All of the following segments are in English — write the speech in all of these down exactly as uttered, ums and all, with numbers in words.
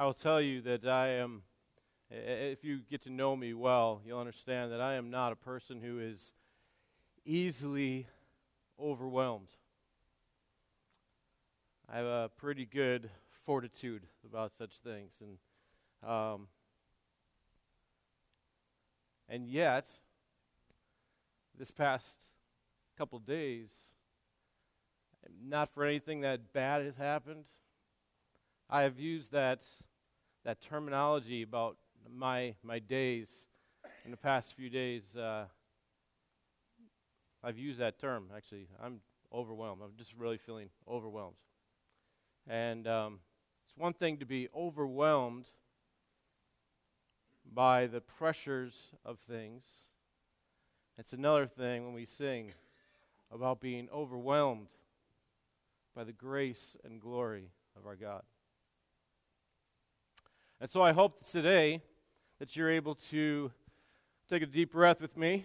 I'll tell you that I am, if you get to know me well, you'll understand that I am not a person who is easily overwhelmed. I have a pretty good fortitude about such things, and um, and yet, this past couple days, not for anything that bad has happened, I have used that that terminology about my my days in the past few days. Uh, I've used that term, actually. I'm overwhelmed. I'm just really feeling overwhelmed. And um, it's one thing to be overwhelmed by the pressures of things. It's another thing when we sing about being overwhelmed by the grace and glory of our God. And so I hope today that you're able to take a deep breath with me,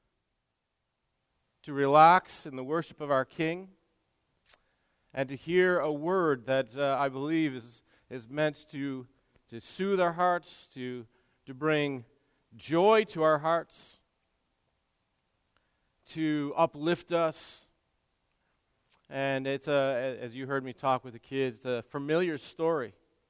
to relax in the worship of our King, and to hear a word that uh, I believe is is meant to to soothe our hearts, to to bring joy to our hearts, to uplift us. And it's a, as you heard me talk with the kids, it's a familiar story.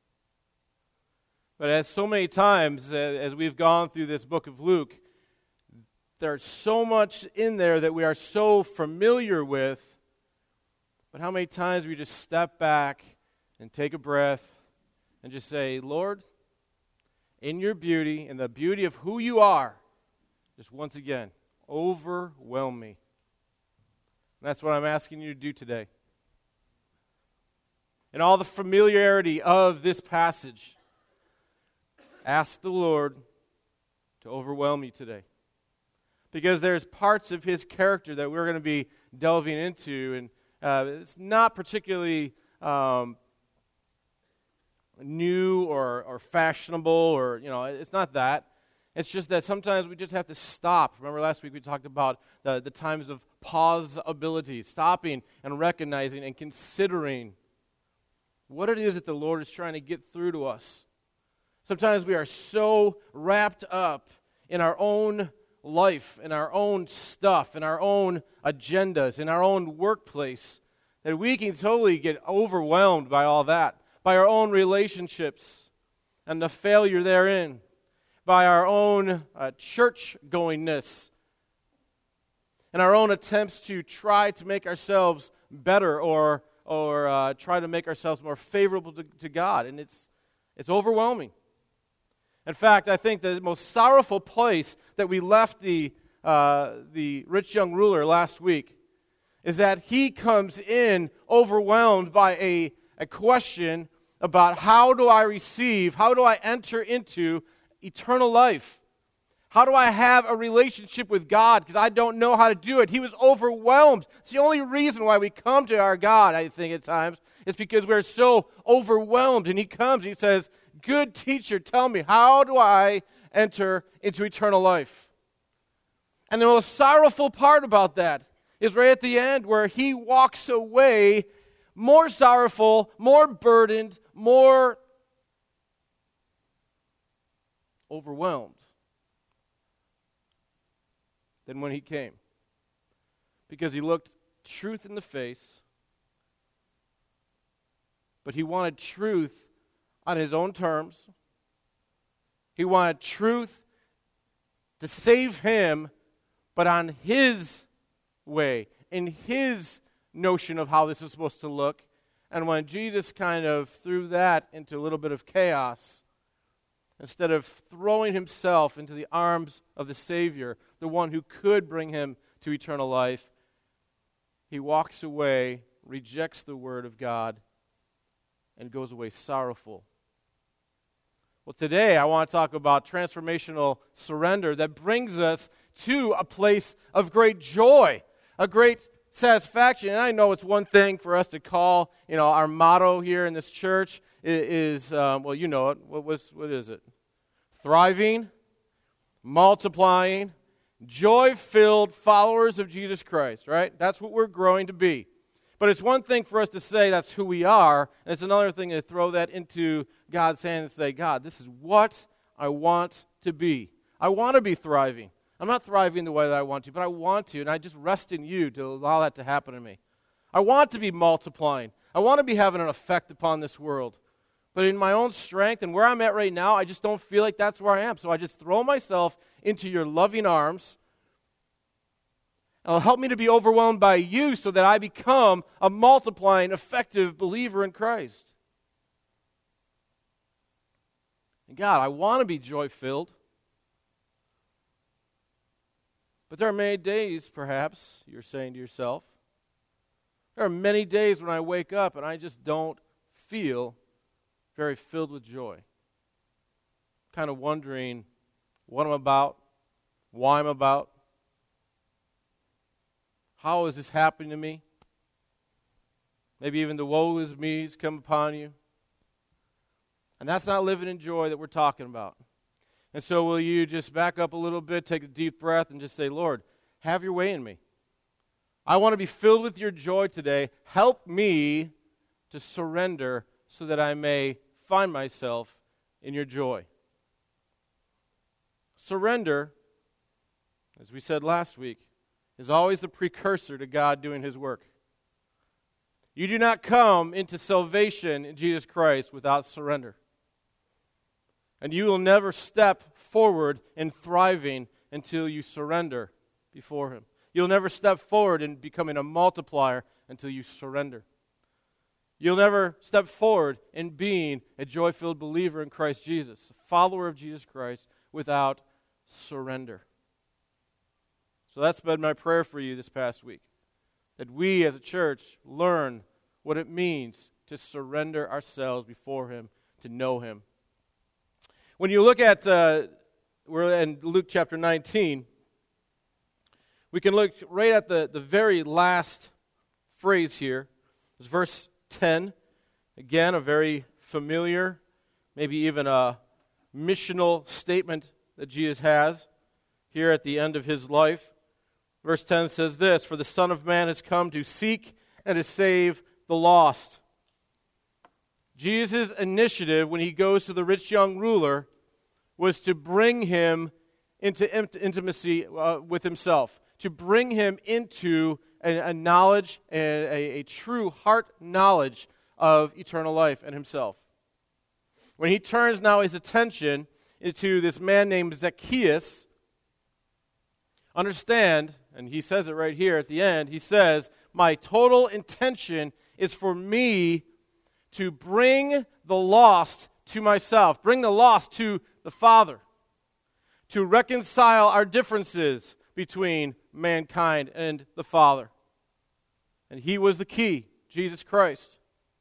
But as so many times uh, as we've gone through this book of Luke, there's so much in there that we are so familiar with, but how many times we just step back and take a breath and just say, Lord, in your beauty, in the beauty of who you are, just once again, overwhelm me. And that's what I'm asking you to do today. In all the familiarity of this passage, ask the Lord to overwhelm you today. Because there's parts of his character that we're going to be delving into, and uh, it's not particularly um, new or, or fashionable, or, you know, it's not that. It's just that sometimes we just have to stop. Remember last week we talked about the, the times of pausability, stopping and recognizing and considering what it is that the Lord is trying to get through to us. Sometimes we are so wrapped up in our own life, in our own stuff, in our own agendas, in our own workplace, that we can totally get overwhelmed by all that, by our own relationships and the failure therein, by our own uh, church-goingness, and our own attempts to try to make ourselves better or or uh, try to make ourselves more favorable to, to God, and it's it's overwhelming. In fact, I think the most sorrowful place that we left the uh, the rich young ruler last week is that he comes in overwhelmed by a, a question about how do I receive, how do I enter into eternal life? How do I have a relationship with God? Because I don't know how to do it. He was overwhelmed. It's the only reason why we come to our God, I think, at times, is because we're so overwhelmed. And he comes and he says, good teacher, tell me, how do I enter into eternal life? And the most sorrowful part about that is right at the end where he walks away more sorrowful, more burdened, more overwhelmed than when he came. Because he looked truth in the face, but he wanted truth on his own terms. He wanted truth to save him, but on his way, in his notion of how this is supposed to look. And when Jesus kind of threw that into a little bit of chaos, instead of throwing himself into the arms of the Savior, the one who could bring him to eternal life, he walks away, rejects the word of God, and goes away sorrowful. Well, today I want to talk about transformational surrender that brings us to a place of great joy, a great satisfaction. And I know it's one thing for us to call, you know, our motto here in this church is, um, well, you know it. What was, what is it? Thriving, multiplying, joy-filled followers of Jesus Christ, right? That's what we're growing to be. But it's one thing for us to say that's who we are, and it's another thing to throw that into God's hand and say, God, this is what I want to be. I want to be thriving. I'm not thriving the way that I want to, but I want to, and I just rest in you to allow that to happen to me. I want to be multiplying. I want to be having an effect upon this world. But in my own strength and where I'm at right now, I just don't feel like that's where I am. So I just throw myself into your loving arms. It'll help me to be overwhelmed by you so that I become a multiplying, effective believer in Christ. And God, I want to be joy-filled. But there are many days, perhaps, you're saying to yourself, there are many days when I wake up and I just don't feel very filled with joy. Kind of wondering what I'm about, why I'm about. How is this happening to me? Maybe even the woe is me's come upon you. And that's not living in joy that we're talking about. And so will you just back up a little bit, take a deep breath, and just say, Lord, have your way in me. I want to be filled with your joy today. Help me to surrender so that I may find myself in your joy. Surrender, as we said last week, is always the precursor to God doing his work. You do not come into salvation in Jesus Christ without surrender. And you will never step forward in thriving until you surrender before him. You'll never step forward in becoming a multiplier until you surrender. You'll never step forward in being a joy-filled believer in Christ Jesus, a follower of Jesus Christ, without surrender. So that's been my prayer for you this past week, that we as a church learn what it means to surrender ourselves before him, to know him. When you look at, uh, we're in Luke chapter nineteen, we can look right at the, the very last phrase here. It's verse ten. Again, a very familiar, maybe even a missional statement that Jesus has here at the end of his life. Verse ten says this, "For the Son of Man has come to seek and to save the lost." Jesus' initiative when he goes to the rich young ruler was to bring him into intimacy uh, with himself, to bring him into a, a knowledge, a, a, a true heart knowledge of eternal life and himself. When he turns now his attention into this man named Zacchaeus, understand, and he says it right here at the end, he says, my total intention is for me to bring the lost to myself, bring the lost to the Father, to reconcile our differences between mankind and the Father. And he was the key, Jesus Christ.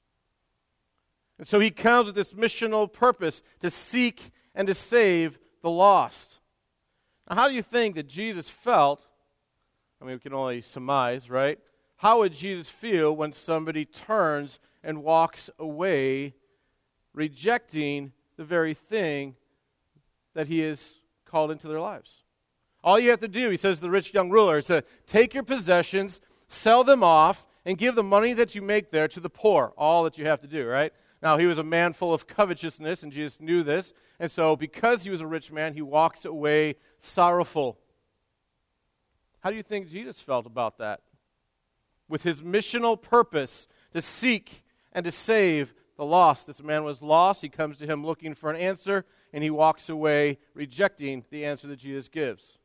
And so he comes with this missional purpose to seek and to save the lost. Now, how do you think that Jesus felt? I mean, we can only surmise, right? How would Jesus feel when somebody turns and walks away, rejecting the very thing that he has called into their lives? All you have to do, he says to the rich young ruler, is to take your possessions, sell them off, and give the money that you make there to the poor. All that you have to do, right? Now, he was a man full of covetousness, and Jesus knew this. And so, because he was a rich man, he walks away sorrowful. How do you think Jesus felt about that? With his missional purpose to seek and to save the lost. This man was lost. He comes to him looking for an answer, and he walks away rejecting the answer that Jesus gives.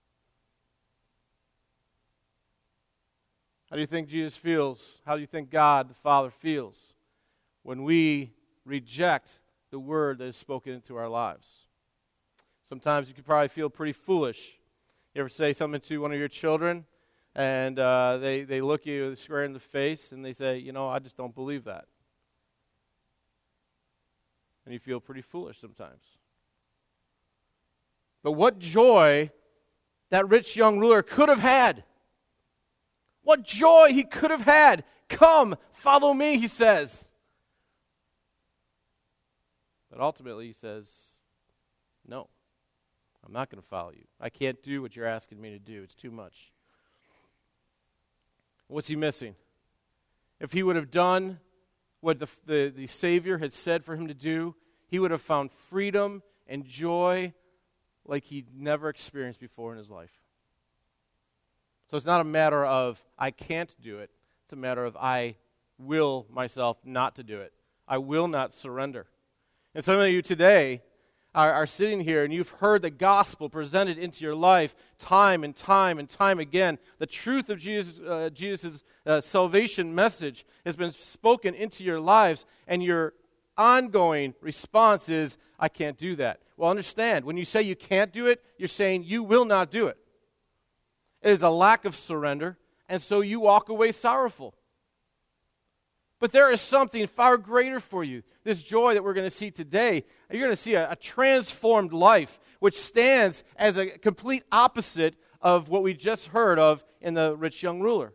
How do you think Jesus feels? How do you think God the Father feels when we reject the word that is spoken into our lives? Sometimes you could probably feel pretty foolish. You ever say something to one of your children, and uh, they, they look you square in the face, and they say, you know, I just don't believe that. And you feel pretty foolish sometimes. But what joy that rich young ruler could have had. What joy he could have had. Come, follow me, he says. But ultimately he says, no, I'm not going to follow you. I can't do what you're asking me to do. It's too much. What's he missing? If he would have done what the, the, the Savior had said for him to do, he he would have found freedom and joy like he'd never experienced before in his life. So it's not a matter of I can't do it. It's a matter of I will myself not to do it. I will not surrender. And some of you today are, are sitting here and you've heard the gospel presented into your life time and time and time again. The truth of Jesus' uh, Jesus' uh, salvation message has been spoken into your lives, and your ongoing response is, I can't do that. Well, understand, when you say you can't do it, you're saying you will not do it. It is a lack of surrender, and so you walk away sorrowful. But there is something far greater for you. This joy that we're going to see today, you're going to see a, a transformed life, which stands as a complete opposite of what we just heard of in the rich young ruler.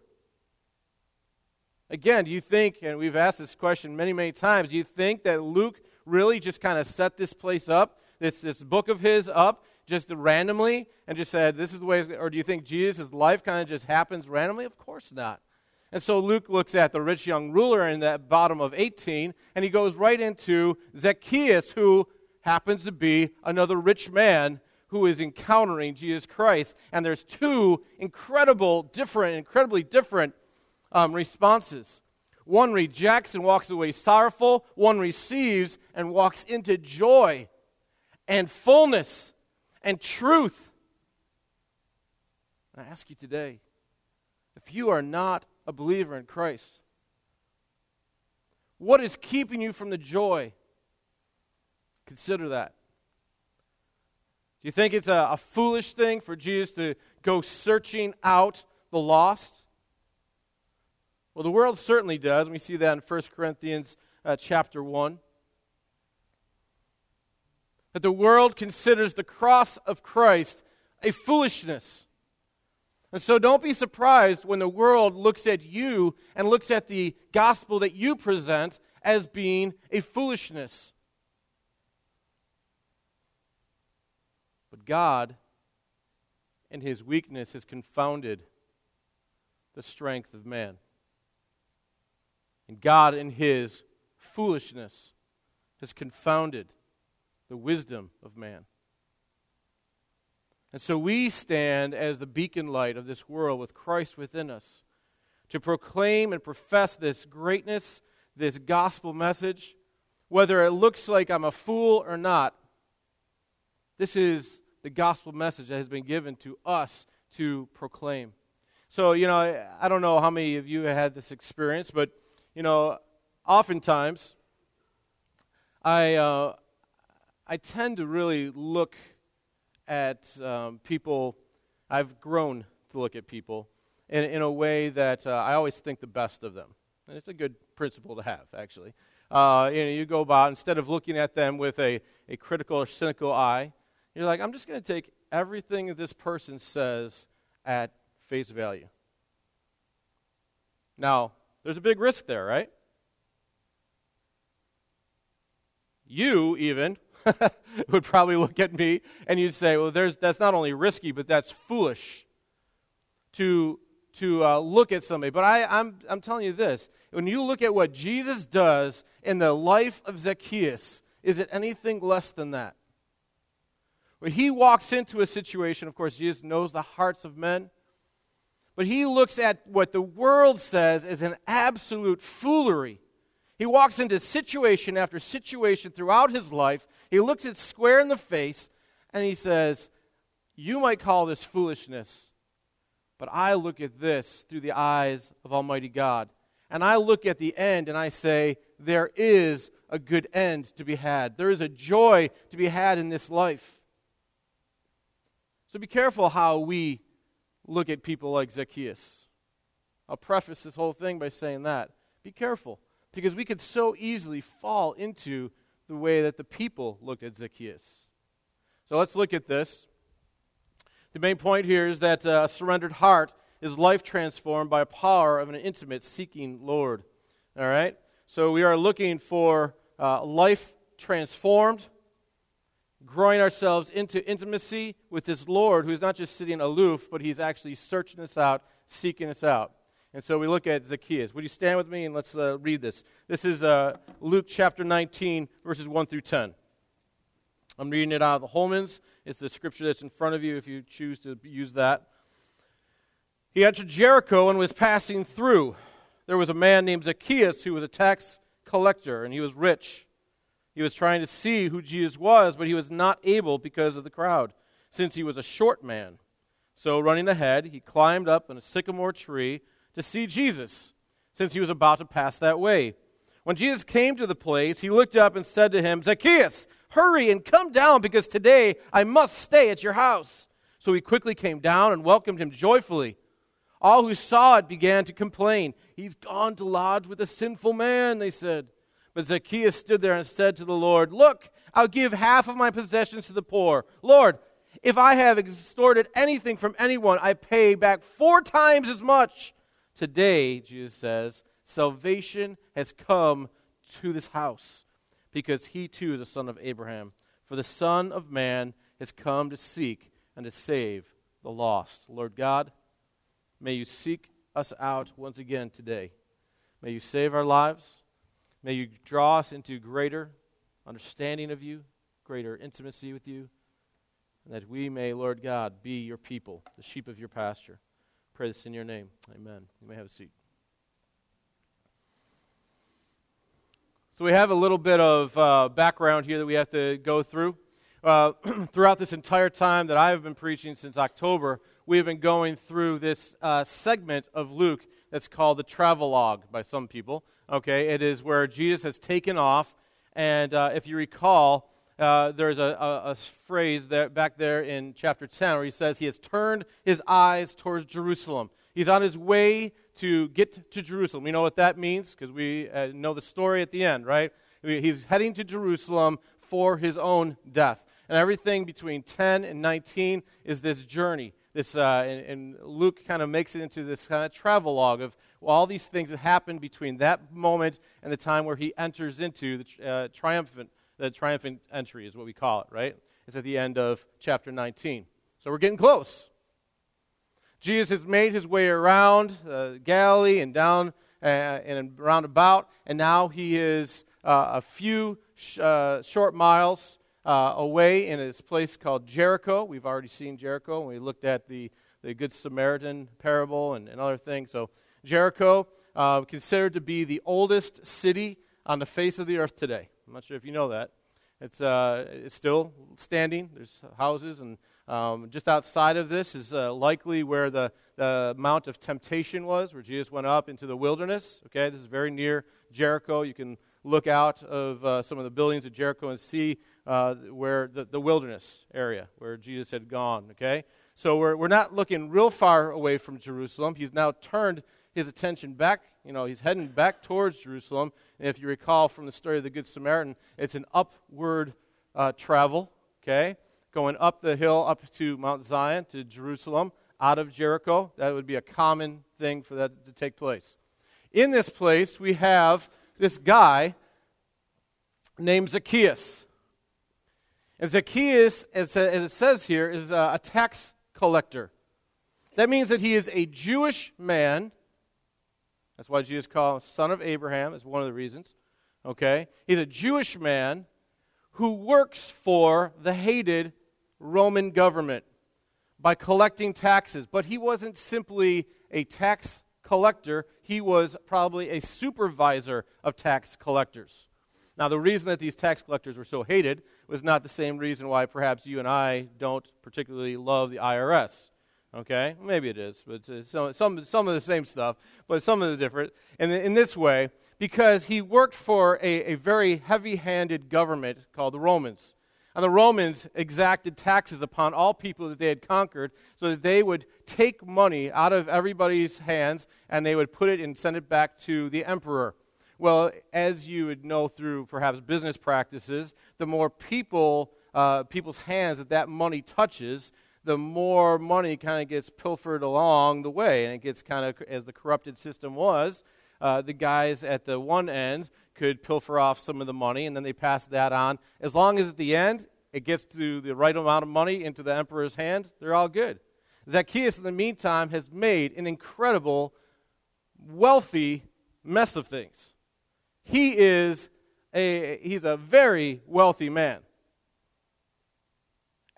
Again, do you think, and we've asked this question many, many times, do you think that Luke really just kind of set this place up, this, this book of his up, just randomly, and just said, this is the way, or do you think Jesus' life kind of just happens randomly? Of course not. And so Luke looks at the rich young ruler in that bottom of eighteen, and he goes right into Zacchaeus, who happens to be another rich man who is encountering Jesus Christ. And there's two incredible, different, incredibly different um, responses. One rejects and walks away sorrowful. One receives and walks into joy and fullness and truth. And I ask you today, if you are not a believer in Christ, what is keeping you from the joy? Consider that. Do you think it's a, a foolish thing for Jesus to go searching out the lost? Well, the world certainly does, and we see that in First Corinthians uh, chapter one. That the world considers the cross of Christ a foolishness. And so don't be surprised when the world looks at you and looks at the gospel that you present as being a foolishness. But God, in His weakness, has confounded the strength of man. And God, in His foolishness, has confounded the wisdom of man. And so we stand as the beacon light of this world with Christ within us to proclaim and profess this greatness, this gospel message, whether it looks like I'm a fool or not. This is the gospel message that has been given to us to proclaim. So, you know, I don't know how many of you have had this experience, but, you know, oftentimes I uh, I tend to really look at um, people. I've grown to look at people in, in a way that uh, I always think the best of them. And it's a good principle to have, actually. Uh, you know, you go about, instead of looking at them with a, a critical or cynical eye, you're like, I'm just going to take everything that this person says at face value. Now, there's a big risk there, right? You, even, would probably look at me and you'd say, well, there's that's not only risky, but that's foolish to to uh, look at somebody. But I, I'm I'm telling you this, when you look at what Jesus does in the life of Zacchaeus, is it anything less than that? When he walks into a situation, of course, Jesus knows the hearts of men, but he looks at what the world says is an absolute foolery. He walks into situation after situation throughout his life. He looks it square in the face, and he says, you might call this foolishness, but I look at this through the eyes of Almighty God. And I look at the end, and I say, there is a good end to be had. There is a joy to be had in this life. So be careful how we look at people like Zacchaeus. I'll preface this whole thing by saying that. Be careful. Because we could so easily fall into the way that the people looked at Zacchaeus. So let's look at this. The main point here is that uh, a surrendered heart is life transformed by a power of an intimate seeking Lord. All right? So we are looking for uh, life transformed, growing ourselves into intimacy with this Lord who's not just sitting aloof, but He's actually searching us out, seeking us out. And so we look at Zacchaeus. Would you stand with me and let's uh, read this. This is uh, Luke chapter nineteen, verses one through ten. I'm reading it out of the Holman's. It's the scripture that's in front of you if you choose to use that. He entered Jericho and was passing through. There was a man named Zacchaeus who was a tax collector, and he was rich. He was trying to see who Jesus was, but he was not able because of the crowd, since he was a short man. So running ahead, he climbed up in a sycamore tree to see Jesus, since he was about to pass that way. When Jesus came to the place, he looked up and said to him, Zacchaeus, hurry and come down, because today I must stay at your house. So he quickly came down and welcomed him joyfully. All who saw it began to complain. He's gone to lodge with a sinful man, they said. But Zacchaeus stood there and said to the Lord, look, I'll give half of my possessions to the poor. Lord, if I have extorted anything from anyone, I pay back four times as much. Today, Jesus says, salvation has come to this house, because he too is a son of Abraham. For the Son of Man has come to seek and to save the lost. Lord God, may you seek us out once again today. May you save our lives. May you draw us into greater understanding of you, greater intimacy with you, and that we may, Lord God, be your people, the sheep of your pasture. Pray this in your name. Amen. You may have a seat. So we have a little bit of uh, background here that we have to go through. Uh, throughout this entire time that I have been preaching since October, we have been going through this uh, segment of Luke that's called the travelogue by some people. Okay, it is where Jesus has taken off, and uh, if you recall, uh, there's a, a, a phrase there, back there in chapter ten where he says he has turned his eyes towards Jerusalem. He's on his way to get to Jerusalem. You know what that means? Because we uh, know the story at the end, right? He's heading to Jerusalem for his own death. And everything between ten and nineteen is this journey. This uh, and, and Luke kind of makes it into this kind of travelogue of all these things that happened between that moment and the time where he enters into the uh, triumphant, the triumphant entry is what we call it, right? It's at the end of chapter nineteen. So we're getting close. Jesus has made his way around uh, Galilee and down uh, and around about, and now he is uh, a few sh- uh, short miles Uh, away in this place called Jericho. We've already seen Jericho when we looked at the, the Good Samaritan parable and, and other things. So Jericho, uh, considered to be the oldest city on the face of the earth today. I'm not sure if you know that. It's, uh, it's still standing. There's houses, and um, just outside of this is uh, likely where the, the Mount of Temptation was, where Jesus went up into the wilderness. Okay, this is very near Jericho. You can look out of uh, some of the buildings of Jericho and see uh, where the, the wilderness area where Jesus had gone, okay? So we're we're not looking real far away from Jerusalem. He's now turned his attention back. You know, he's heading back towards Jerusalem. And if you recall from the story of the Good Samaritan, it's an upward uh, travel, okay? Going up the hill, up to Mount Zion, to Jerusalem, out of Jericho. That would be a common thing for that to take place. In this place, we have this guy named Zacchaeus. And Zacchaeus, as it says here, is a tax collector. That means that he is a Jewish man. That's why Jesus called him son of Abraham, is one of the reasons. Okay? He's a Jewish man who works for the hated Roman government by collecting taxes. But he wasn't simply a tax collector. He was probably a supervisor of tax collectors. Now, the reason that these tax collectors were so hated was not the same reason why perhaps you and I don't particularly love the I R S. Okay? Maybe it is, but it's some, some, some of the same stuff, but some of the different. And in this way, because he worked for a, a very heavy-handed government called the Romans. And the Romans exacted taxes upon all people that they had conquered so that they would take money out of everybody's hands and they would put it and send it back to the emperor. Well, as you would know through perhaps business practices, the more people, uh, people's hands that that money touches, the more money kind of gets pilfered along the way. And it gets kind of, as the corrupted system was, uh, the guys at the one end could pilfer off some of the money, and then they pass that on. As long as at the end it gets to the right amount of money into the emperor's hands, they're all good. Zacchaeus, in the meantime, has made an incredible, wealthy mess of things. He is a he's a very wealthy man.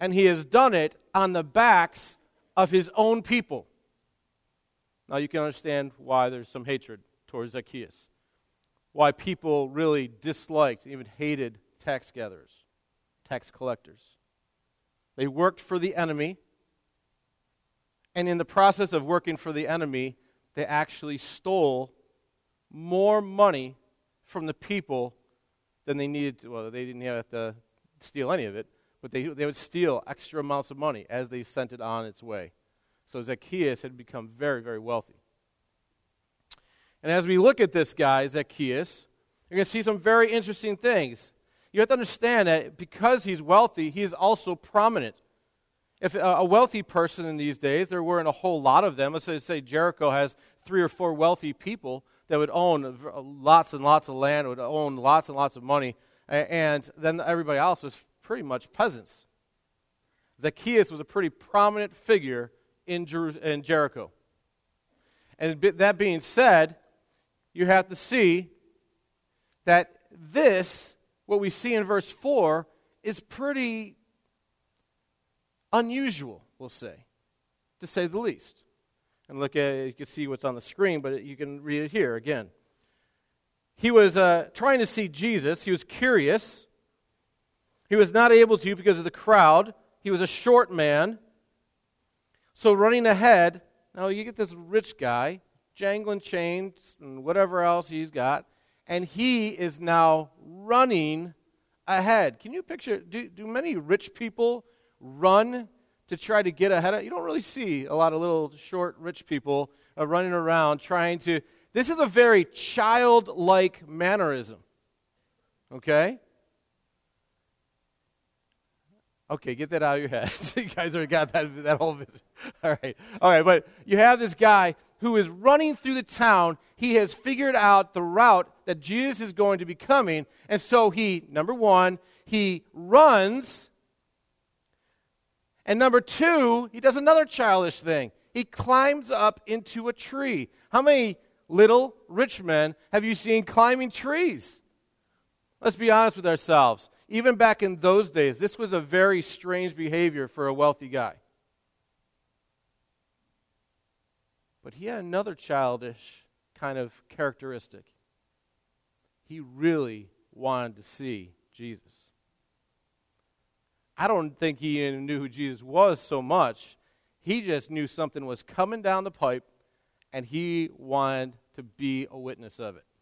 and he has done it on the backs of his own people. Now you can understand why there's some hatred towards Zacchaeus, why people really disliked, even hated tax gatherers, tax collectors. They worked for the enemy, and in the process of working for the enemy, they actually stole more money from the people than they needed to. Well, they didn't have to steal any of it, but they, they would steal extra amounts of money as they sent it on its way. So Zacchaeus had become very, very wealthy. And as we look at this guy, Zacchaeus, you're going to see some very interesting things. You have to understand that because he's wealthy, he is also prominent. If a wealthy person in these days, there weren't a whole lot of them. Let's say, say Jericho has three or four wealthy people that would own lots and lots of land, would own lots and lots of money, and then everybody else was pretty much peasants. Zacchaeus was a pretty prominent figure in, Jer- in Jericho. And that being said, you have to see that this, what we see in verse four, is pretty unusual, we'll say, to say the least. And look at it, you can see what's on the screen, but you can read it here again. He was uh, trying to see Jesus. He was curious. He was not able to because of the crowd. He was a short man. So running ahead, now you get this rich guy, jangling chains and whatever else he's got, and he is now running ahead. Can you picture, do, do many rich people run to try to get ahead of? You don't really see a lot of little short rich people uh, running around trying to, this is a very childlike mannerism, okay? Okay, get that out of your head. You guys already got that, that whole vision. All right, all right, but you have this guy who is running through the town. He has figured out the route that Jesus is going to be coming, and so he, number one, he runs, and number two, he does another childish thing. He climbs up into a tree. How many little rich men have you seen climbing trees? Let's be honest with ourselves. Even back in those days, this was a very strange behavior for a wealthy guy. But he had another childish kind of characteristic. He really wanted to see Jesus. I don't think he even knew who Jesus was so much. He just knew something was coming down the pipe, and he wanted to be a witness of it.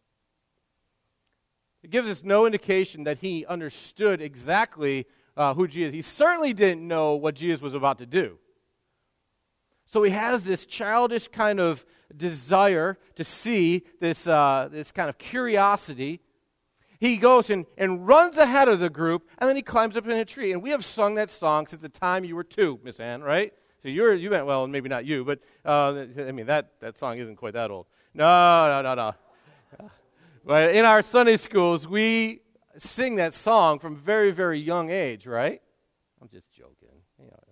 It gives us no indication that he understood exactly uh, who Jesus is. He certainly didn't know what Jesus was about to do. So he has this childish kind of desire to see, this, uh, this kind of curiosity. He goes and, and runs ahead of the group, and then he climbs up in a tree. And we have sung that song since the time you were two, Miss Ann, right? So you were, you went, well, maybe not you, but, uh, I mean, that, that song isn't quite that old. No, no, no, no. But in our Sunday schools, we sing that song from very, very young age, right? I'm just joking. You know,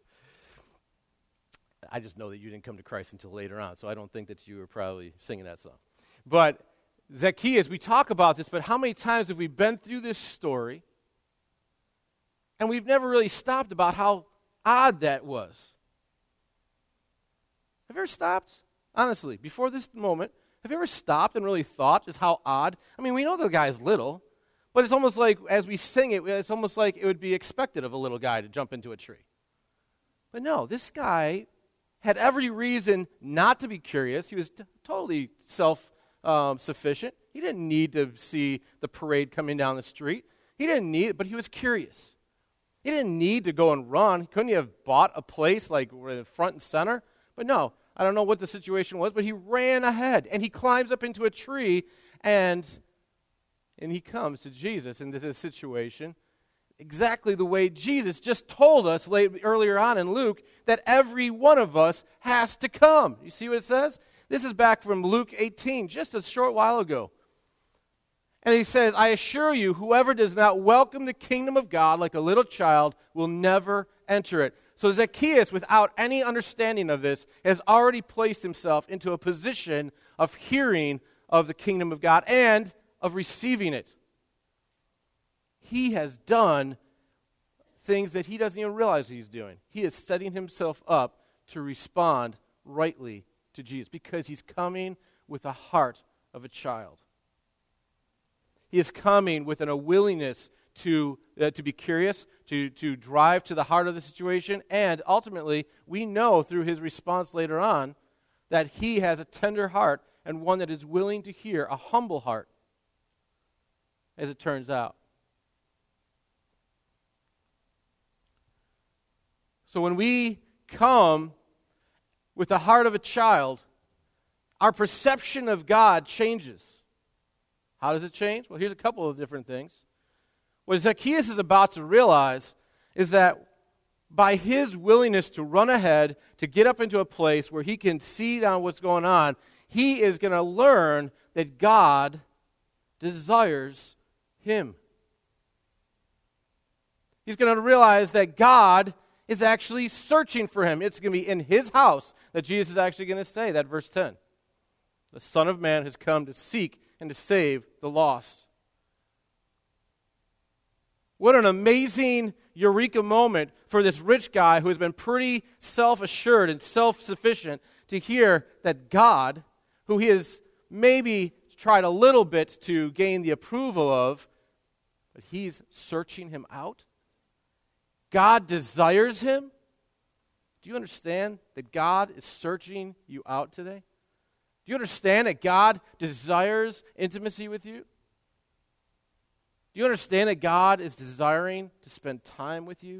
I just know that you didn't come to Christ until later on, so I don't think that you were probably singing that song. But Zacchaeus, we talk about this, but how many times have we been through this story, and we've never really stopped about how odd that was? Have you ever stopped? Honestly, before this moment, have you ever stopped and really thought just how odd? I mean, we know the guy's little, but it's almost like, as we sing it, it's almost like it would be expected of a little guy to jump into a tree. But no, this guy had every reason not to be curious. He was t- totally self-sufficient. Um, he didn't need to see the parade coming down the street. He didn't need it, but he was curious. He didn't need to go and run. Couldn't he have bought a place like front and center? But no. I don't know what the situation was, but he ran ahead, and he climbs up into a tree, and, and he comes to Jesus in this situation exactly the way Jesus just told us late, earlier on in Luke that every one of us has to come. You see what it says? This is back from Luke eighteen, just a short while ago. And he says, I assure you, whoever does not welcome the kingdom of God like a little child will never enter it. So Zacchaeus, without any understanding of this, has already placed himself into a position of hearing of the kingdom of God and of receiving it. He has done things that he doesn't even realize he's doing. He is setting himself up to respond rightly to Jesus because he's coming with the heart of a child. He is coming with an, a willingness to, uh, to be curious, to, to drive to the heart of the situation, and ultimately, we know through his response later on that he has a tender heart and one that is willing to hear, a humble heart, as it turns out. So when we come with the heart of a child, our perception of God changes. How does it change? Well, here's a couple of different things. What Zacchaeus is about to realize is that by his willingness to run ahead, to get up into a place where he can see down what's going on, he is going to learn that God desires him. He's going to realize that God is actually searching for him. It's going to be in his house that Jesus is actually going to say, that verse ten. The Son of Man has come to seek and to save the lost. What an amazing eureka moment for this rich guy who has been pretty self-assured and self-sufficient to hear that God, who he has maybe tried a little bit to gain the approval of, but he's searching him out. God desires him. Do you understand that God is searching you out today? Do you understand that God desires intimacy with you? Do you understand that God is desiring to spend time with you?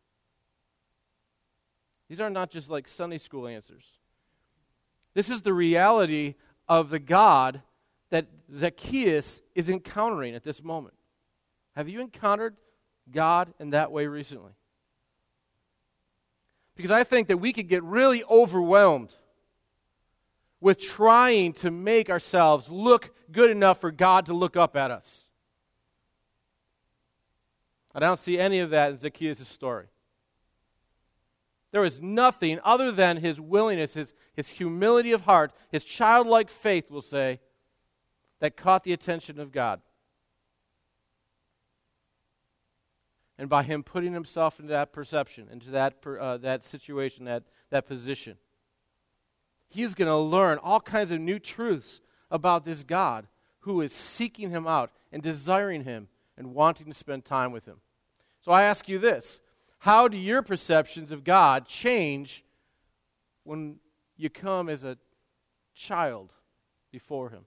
These are not just like Sunday school answers. This is the reality of the God that Zacchaeus is encountering at this moment. Have you encountered God in that way recently? Because I think that we could get really overwhelmed with trying to make ourselves look good enough for God to look up at us. I don't see any of that in Zacchaeus' story. There was nothing other than his willingness, his, his humility of heart, his childlike faith, we'll say, that caught the attention of God. And by him putting himself into that perception, into that uh, that situation, that, that position, he's going to learn all kinds of new truths about this God who is seeking him out and desiring him and wanting to spend time with him. So I ask you this: how do your perceptions of God change when you come as a child before him?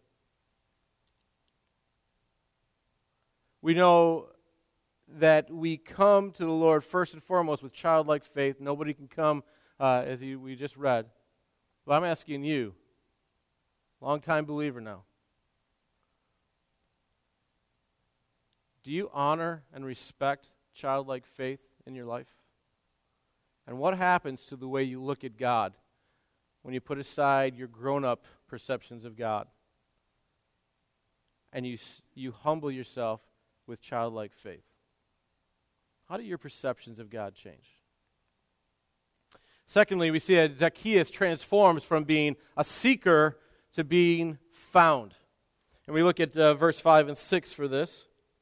We know that we come to the Lord first and foremost with childlike faith. Nobody can come, uh, as you, we just read. But I'm asking you, long-time believer now, do you honor and respect childlike faith in your life? And what happens to the way you look at God when you put aside your grown-up perceptions of God and you you humble yourself with childlike faith? How do your perceptions of God change? Secondly, we see that Zacchaeus transforms from being a seeker to being found. And we look at uh, verse five and six for this.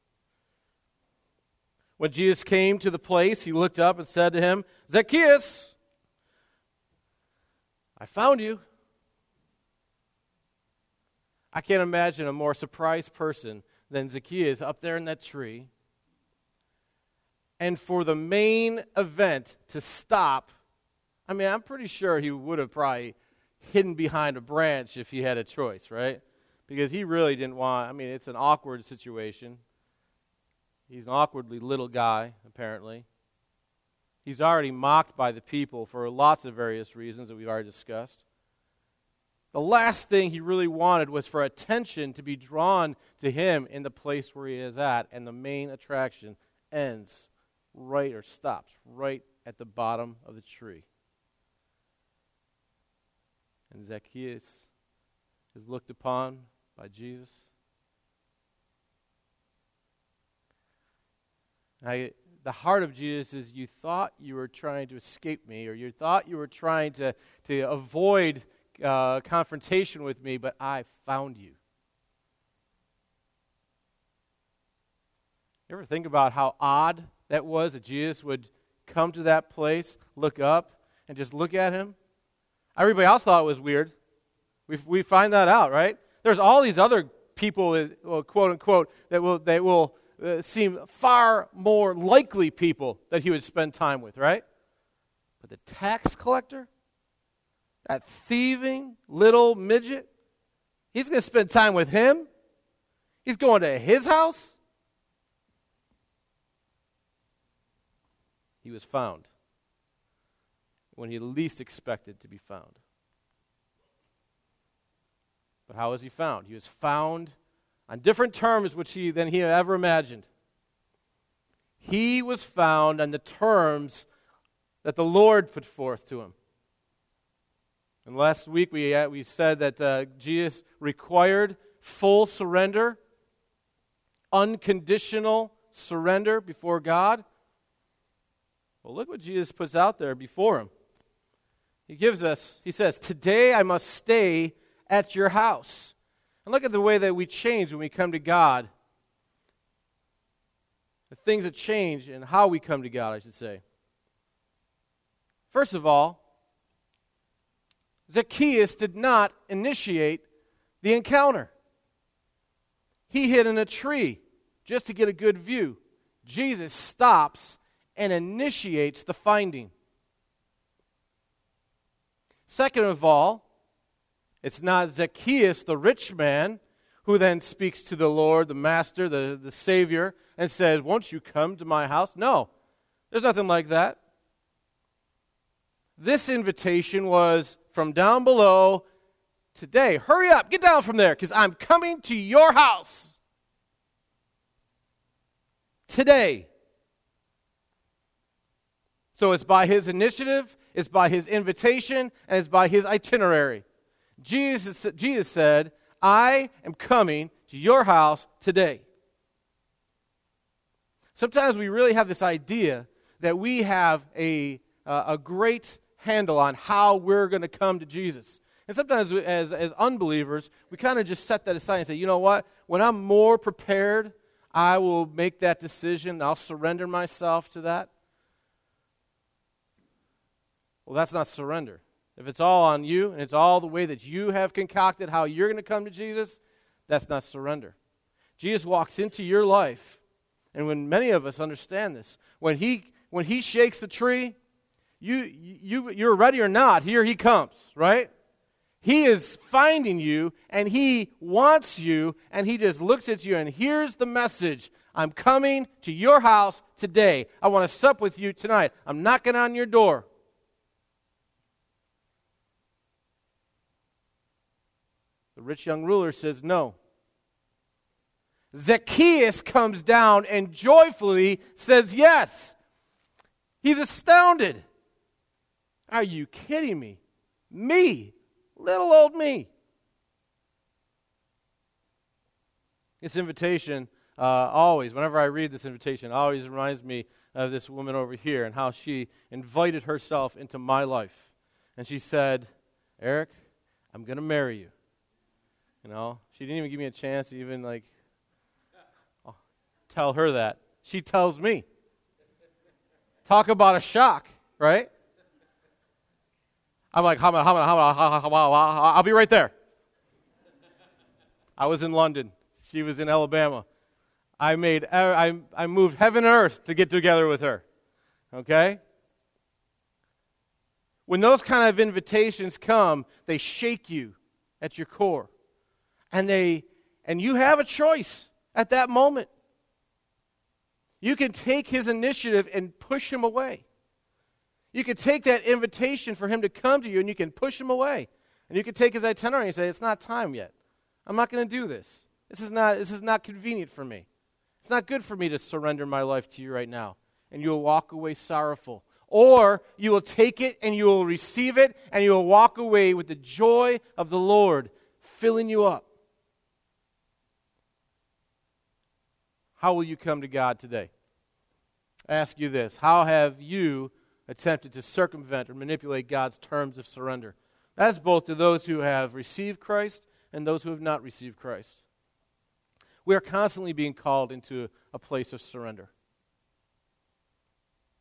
When Jesus came to the place, he looked up and said to him, "Zacchaeus, I found you." I can't imagine a more surprised person than Zacchaeus up there in that tree. And for the main event to stop, I mean, I'm pretty sure he would have probably hidden behind a branch if he had a choice, right? Because he really didn't want, I mean, it's an awkward situation. He's an awkwardly little guy, apparently. He's already mocked by the people for lots of various reasons that we've already discussed. The last thing he really wanted was for attention to be drawn to him in the place where he is at, and the main attraction ends right or stops right at the bottom of the tree. And Zacchaeus is looked upon by Jesus. I, the heart of Jesus is, you thought you were trying to escape me, or you thought you were trying to, to avoid uh, confrontation with me, but I found you. You ever think about how odd that was that Jesus would come to that place, look up, and just look at him? Everybody else thought it was weird. We we find that out, right? There's all these other people, well, quote unquote, that will that will uh, seem far more likely people that he would spend time with, right? But the tax collector, that thieving little midget, he's going to spend time with him? He's going to his house? He was found when he least expected to be found. But how was he found? He was found on different terms which he than he ever imagined. He was found on the terms that the Lord put forth to him. And last week we uh, we said that uh, Jesus required full surrender, unconditional surrender before God. Well, look what Jesus puts out there before him. He gives us, he says, today I must stay at your house. And look at the way that we change when we come to God. The things that change and how we come to God, I should say. First of all, Zacchaeus did not initiate the encounter. He hid in a tree just to get a good view. Jesus stops and initiates the finding. Second of all, it's not Zacchaeus, the rich man, who then speaks to the Lord, the Master, the, the Savior, and says, won't you come to my house? No, there's nothing like that. This invitation was from down below, today. Hurry up, get down from there, because I'm coming to your house. Today. So it's by his initiative, it's by his invitation, and it's by his itinerary. Jesus, Jesus said, I am coming to your house today. Sometimes we really have this idea that we have a, uh, a great handle on how we're going to come to Jesus. And sometimes as, as unbelievers, we kind of just set that aside and say, you know what? When I'm more prepared, I will make that decision. I'll surrender myself to that. Well, that's not surrender. If it's all on you and it's all the way that you have concocted how you're going to come to Jesus, that's not surrender. Jesus walks into your life, and when many of us understand this, when he when he shakes the tree, you you you're ready or not, here he comes, right? He is finding you, and he wants you, and he just looks at you, and here's the message. I'm coming to your house today. I want to sup with you tonight. I'm knocking on your door. The rich young ruler says no. Zacchaeus comes down and joyfully says yes. He's astounded. Are you kidding me? Me, little old me. This invitation uh, always, whenever I read this invitation, always reminds me of this woman over here and how she invited herself into my life. And she said, Eric, I'm going to marry you. You know, she didn't even give me a chance to even, like, oh, tell her that. She tells me. Talk about a shock, right? I'm like, how about, how about, how about, how about, I'll be right there. I was in London. She was in Alabama. I made, I, I moved heaven and earth to get together with her. Okay? When those kind of invitations come, they shake you at your core. And they and you have a choice at that moment. You can take his initiative and push him away. You can take that invitation for him to come to you and you can push him away. And you can take his itinerary and say, it's not time yet. I'm not going to do this. This is not this is not convenient for me. It's not good for me to surrender my life to you right now. And you will walk away sorrowful. Or you will take it and you will receive it and you will walk away with the joy of the Lord filling you up. How will you come to God today? I ask you this. How have you attempted to circumvent or manipulate God's terms of surrender? That's both to those who have received Christ and those who have not received Christ. We are constantly being called into a place of surrender.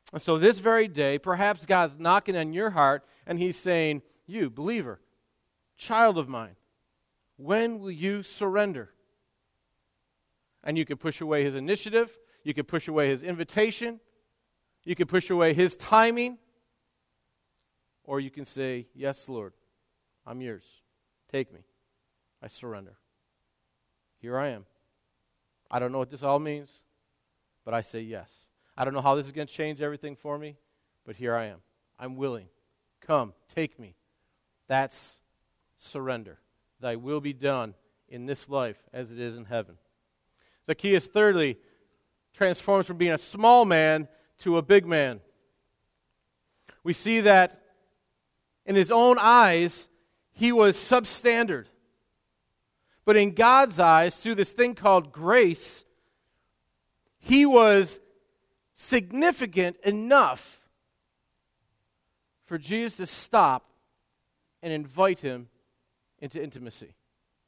And so this very day, perhaps God's knocking on your heart, and He's saying, you, believer, child of mine, when will you surrender? And you can push away His initiative. You can push away His invitation. You can push away His timing. Or you can say, yes, Lord, I'm yours. Take me. I surrender. Here I am. I don't know what this all means, but I say yes. I don't know how this is going to change everything for me, but here I am. I'm willing. Come, take me. That's surrender. Thy will be done in this life as it is in heaven. Zacchaeus, thirdly, transforms from being a small man to a big man. We see that in his own eyes, he was substandard. But in God's eyes, through this thing called grace, he was significant enough for Jesus to stop and invite him into intimacy.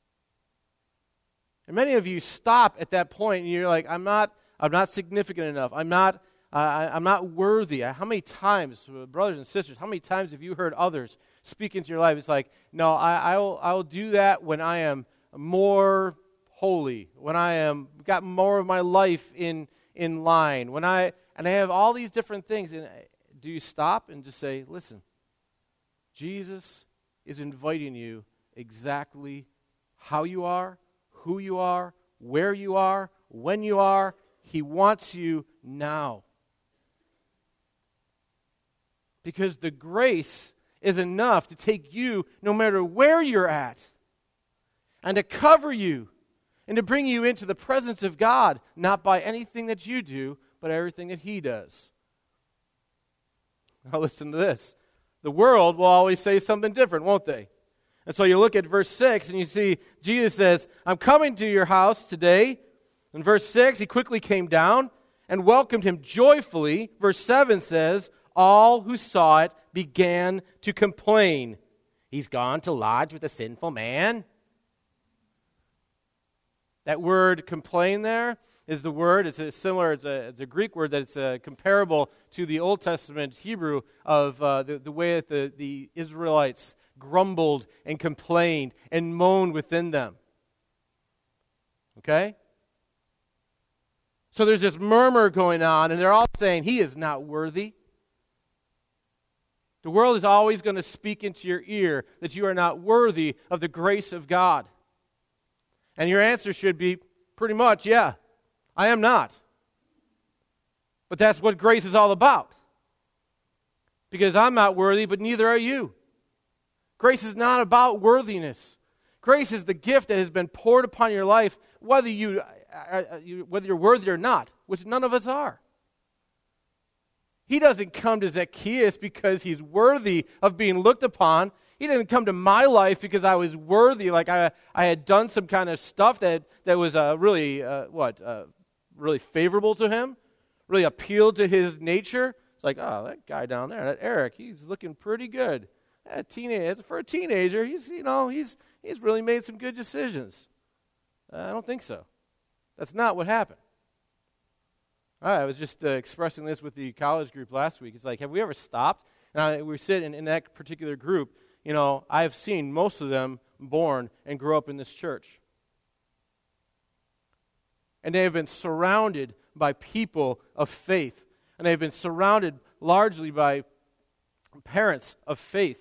And many of you stop at that point and you're like, I'm not, I'm not significant enough. I'm not, uh, I'm not worthy. How many times, brothers and sisters, how many times have you heard others speak into your life? It's like, no, I, I will, I will do that when I am more holy, when I am got more of my life in in line, when I and I have all these different things. And do you stop and just say, listen, Jesus is inviting you exactly how you are, who you are, where you are, when you are. He wants you now. Because the grace is enough to take you no matter where you're at and to cover you and to bring you into the presence of God, not by anything that you do, but everything that He does. Now listen to this. The world will always say something different, won't they? And so you look at verse six and you see Jesus says, I'm coming to your house today. In verse six, He quickly came down and welcomed him joyfully. Verse seven says, all who saw it began to complain. He's gone to lodge with a sinful man. That word complain there is the word, it's a similar, it's a, it's a Greek word that's uh, comparable to the Old Testament Hebrew of uh, the, the way that the, the Israelites grumbled and complained and moaned within them. Okay? So there's this murmur going on, and they're all saying, he is not worthy. The world is always going to speak into your ear that you are not worthy of the grace of God. And your answer should be pretty much, yeah, I am not. But that's what grace is all about. Because I'm not worthy, but neither are you. Grace is not about worthiness. Grace is the gift that has been poured upon your life, whether you, uh, you whether you're worthy or not, which none of us are. He doesn't come to Zacchaeus because he's worthy of being looked upon. He didn't come to my life because I was worthy, like I I had done some kind of stuff that, that was uh, really, uh, what, uh, really favorable to him, really appealed to his nature. It's like, oh, that guy down there, that Eric, he's looking pretty good. That teenager, for a teenager, he's, you know, he's he's really made some good decisions. Uh, I don't think so. That's not what happened. I was just uh, expressing this with the college group last week. It's like, have we ever stopped? And I, we sit in, in that particular group. You know, I've seen most of them born and grow up in this church. And they have been surrounded by people of faith. And they've been surrounded largely by parents of faith.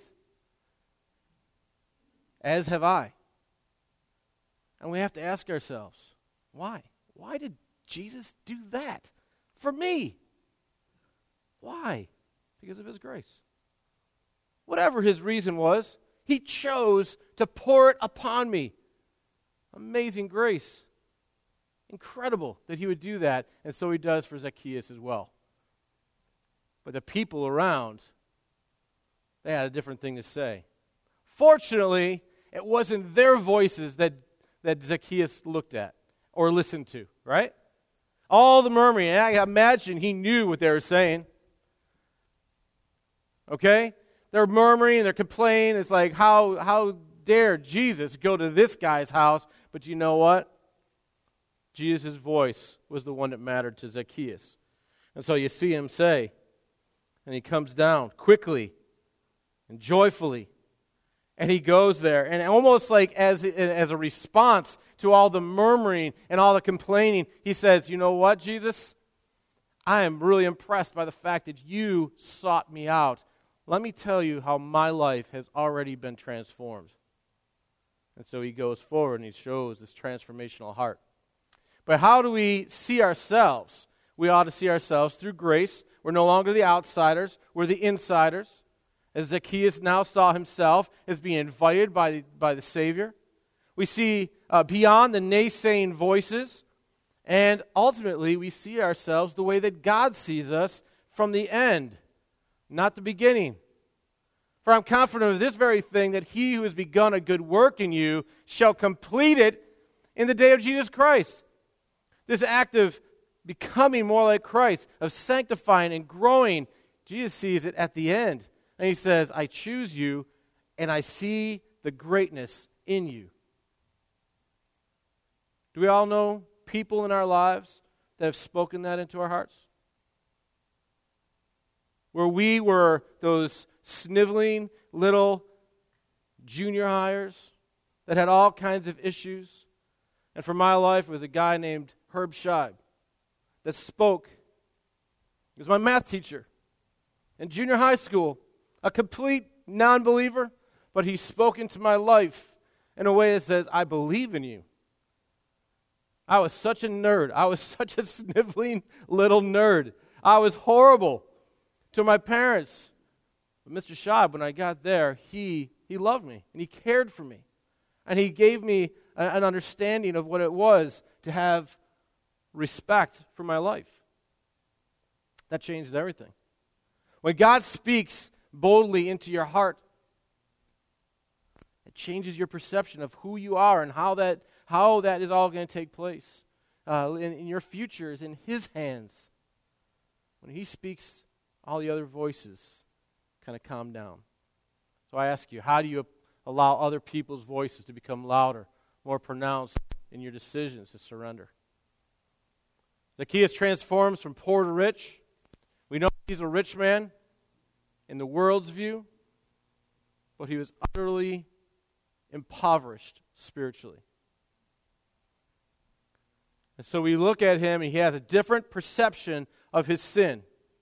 As have I. And we have to ask ourselves, why? Why did Jesus do that for me? Why? Because of His grace. Whatever His reason was, He chose to pour it upon me. Amazing grace. Incredible that He would do that, and so He does for Zacchaeus as well. But the people around, they had a different thing to say. Fortunately, it wasn't their voices that, that Zacchaeus looked at or listened to, right? All the murmuring, I imagine he knew what they were saying. Okay? They're murmuring, they're complaining. It's like, how, how dare Jesus go to this guy's house? But you know what? Jesus' voice was the one that mattered to Zacchaeus. And so you see him say, And he comes down quickly and joyfully. And he goes there. And almost like as, as a response to all the murmuring and all the complaining, he says, you know what, Jesus? I am really impressed by the fact that you sought me out. Let me tell you how my life has already been transformed. And so he goes forward and he shows this transformational heart. But how do we see ourselves? We ought to see ourselves through grace. We're no longer the outsiders. We're the insiders. As Zacchaeus now saw himself as being invited by the, by the Savior. We see uh, beyond the naysaying voices. And ultimately, we see ourselves the way that God sees us from the end, not the beginning. For I'm confident of this very thing, that he who has begun a good work in you shall complete it in the day of Jesus Christ. This act of becoming more like Christ, of sanctifying and growing, Jesus sees it at the end. And he says, I choose you, and I see the greatness in you. Do we all know people in our lives that have spoken that into our hearts? Where we were those sniveling little junior hires that had all kinds of issues. And for my life, it was a guy named Herb Scheib that spoke. He was my math teacher in junior high school, a complete non-believer, but he spoke into my life in a way that says, I believe in you. I was such a nerd. I was such a sniveling little nerd. I was horrible to my parents. But Mister Scheib, when I got there, he, he loved me, and he cared for me. And he gave me a, an understanding of what it was to have respect for my life. That changes everything. When God speaks boldly into your heart, it changes your perception of who you are and how that how that is all going to take place. Uh, in, in your future is in his hands. When he speaks, all the other voices kind of calm down. So I ask you, how do you allow other people's voices to become louder, more pronounced in your decisions to surrender? Zacchaeus transforms from poor to rich. We know he's a rich man in the world's view, but he was utterly impoverished spiritually. And so we look at him, and he has a different perception of his sin.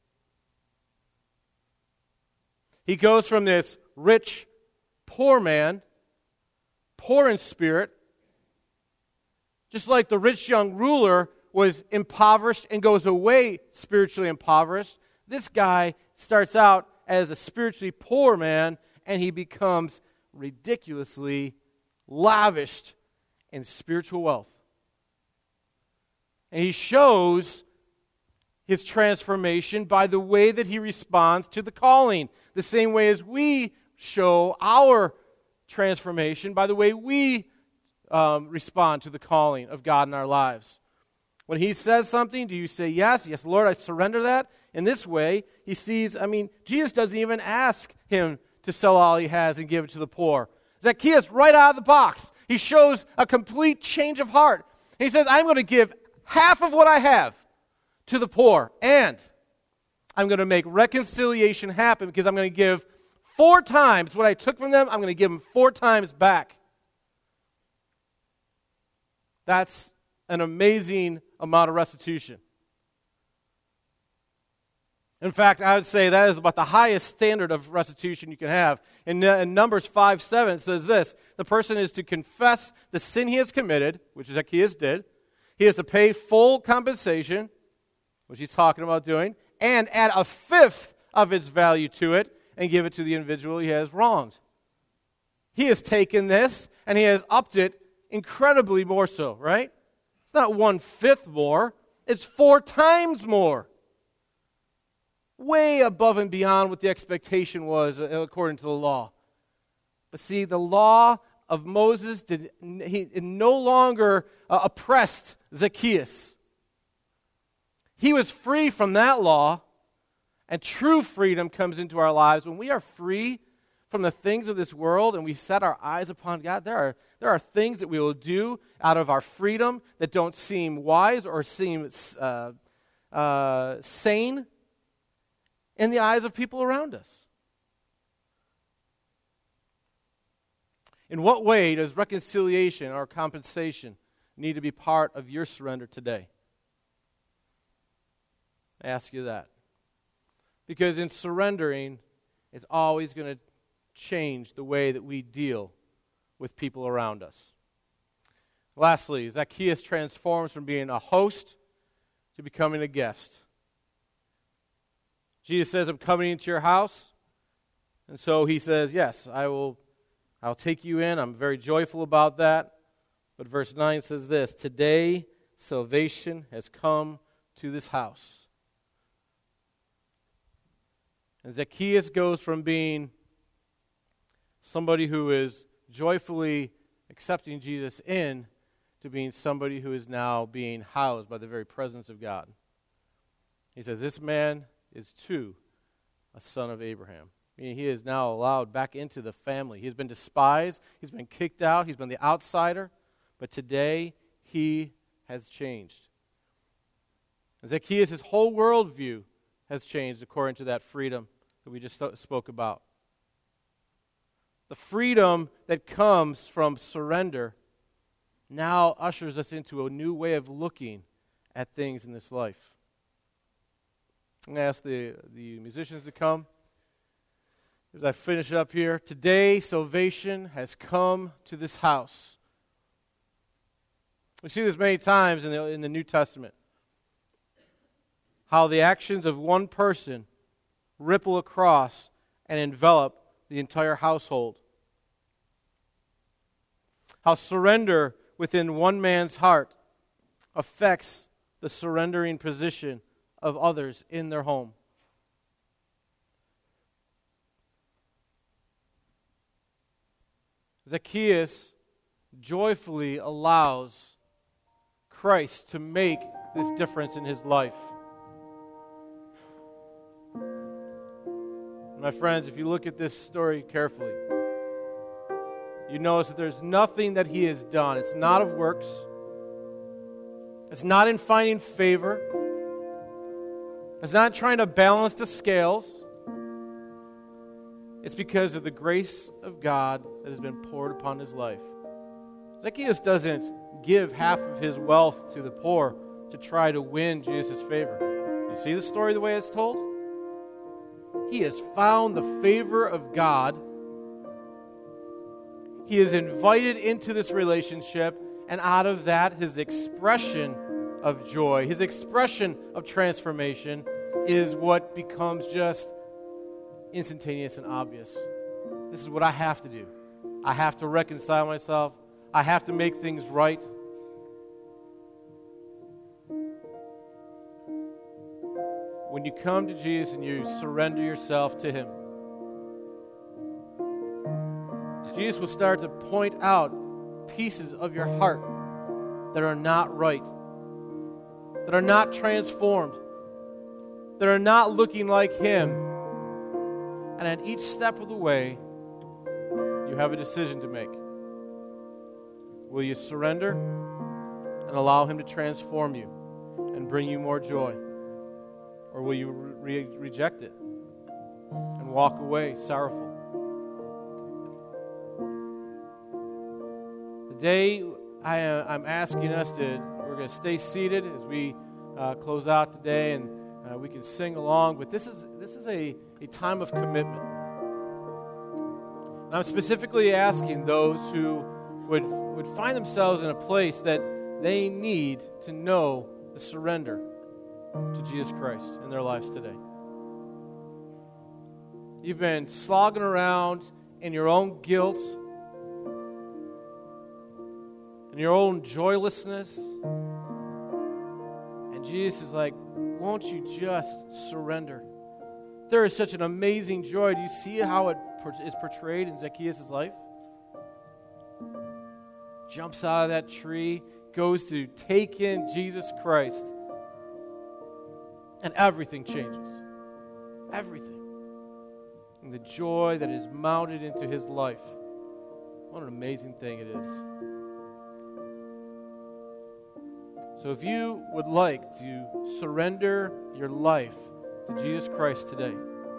He goes from this rich, poor man, poor in spirit, just like the rich young ruler was impoverished and goes away spiritually impoverished. This guy starts out as a spiritually poor man, and he becomes ridiculously lavished in spiritual wealth. And he shows his transformation by the way that he responds to the calling. The same way as we show our transformation by the way we um, respond to the calling of God in our lives. When he says something, do you say, yes, yes, Lord, I surrender that? In this way, he sees, I mean, Jesus doesn't even ask him to sell all he has and give it to the poor. Zacchaeus, right out of the box, he shows a complete change of heart. He says, I'm going to give half of what I have to the poor, and I'm going to make reconciliation happen because I'm going to give four times what I took from them. I'm going to give them four times back. That's an amazing amount of restitution. In fact, I would say that is about the highest standard of restitution you can have. In, in Numbers five seven, it says this: the person is to confess the sin he has committed, which Zacchaeus did. He has to pay full compensation, which he's talking about doing, and add a fifth of its value to it and give it to the individual he has wronged. He has taken this and he has upped it incredibly more so, right? It's not one-fifth more. It's four times more. Way above and beyond what the expectation was according to the law. But see, the law of Moses did he no longer uh, oppressed Zacchaeus. He was free from that law, and true freedom comes into our lives when we are free from the things of this world and we set our eyes upon God. There are there are things that we will do out of our freedom that don't seem wise or seem uh, uh, sane. in the eyes of people around us? In what way does reconciliation or compensation need to be part of your surrender today? I ask you that. Because in surrendering, it's always going to change the way that we deal with people around us. Lastly, Zacchaeus transforms from being a host to becoming a guest. Jesus says, I'm coming into your house. And so he says, yes, I will I'll take you in. I'm very joyful about that. But verse nine says this, today salvation has come to this house. And Zacchaeus goes from being somebody who is joyfully accepting Jesus in to being somebody who is now being housed by the very presence of God. He says, this man is too a son of Abraham. Meaning he is now allowed back into the family. He's been despised. He's been kicked out. He's been the outsider. But today, he has changed. Zacchaeus' whole worldview has changed according to that freedom that we just spoke about. The freedom that comes from surrender now ushers us into a new way of looking at things in this life. I'm going to ask the, the musicians to come. As I finish up here, today salvation has come to this house. We see this many times in the, in the New Testament. How the actions of one person ripple across and envelop the entire household. How surrender within one man's heart affects the surrendering position of others in their home. Zacchaeus joyfully allows Christ to make this difference in his life. My friends, if you look at this story carefully, you notice that there's nothing that he has done. It's not of works. It's not in finding favor. It's not trying to balance the scales. It's because of the grace of God that has been poured upon his life. Zacchaeus doesn't give half of his wealth to the poor to try to win Jesus' favor. You see the story the way it's told? He has found the favor of God. He is invited into this relationship, and out of that, his expression of joy, his expression of transformation is what becomes just instantaneous and obvious. This is what I have to do. I have to reconcile myself. I have to make things right. When you come to Jesus and you surrender yourself to him, Jesus will start to point out pieces of your heart that are not right, that are not transformed, that are not looking like him. And at each step of the way, you have a decision to make. Will you surrender and allow him to transform you and bring you more joy? Or will you re- reject it and walk away sorrowful? Today, I, uh, I'm asking us to, we're going to stay seated as we uh, close out today, and uh, we can sing along, but this is this is a, a time of commitment. And I'm specifically asking those who would, would find themselves in a place that they need to know the surrender to Jesus Christ in their lives today. You've been slogging around in your own guilt and your own joylessness, and Jesus is like, won't you just surrender? There is such an amazing joy. Do you see how it is portrayed in Zacchaeus' life? Jumps out of that tree, goes to take in Jesus Christ, and everything changes. Everything. And the joy that is mounted into his life. What an amazing thing it is. So if you would like to surrender your life to Jesus Christ today,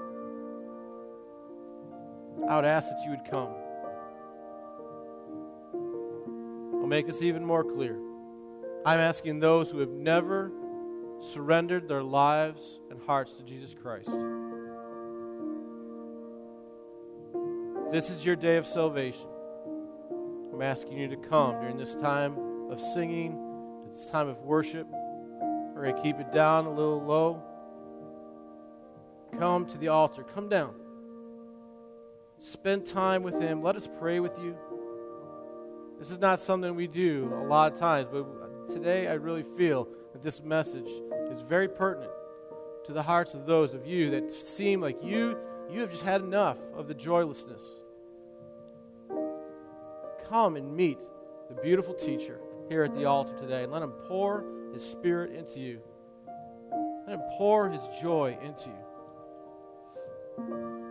I would ask that you would come. I'll make this even more clear. I'm asking those who have never surrendered their lives and hearts to Jesus Christ. If this is your day of salvation, I'm asking you to come during this time of singing, this time of worship. We're going to keep it down a little low. Come to the altar. Come down. Spend time with Him. Let us pray with you. This is not something we do a lot of times, but today I really feel that this message is very pertinent to the hearts of those of you that seem like you, you have just had enough of the joylessness. Come and meet the beautiful teacher here at the altar today, and let Him pour His Spirit into you. Let Him pour His joy into you.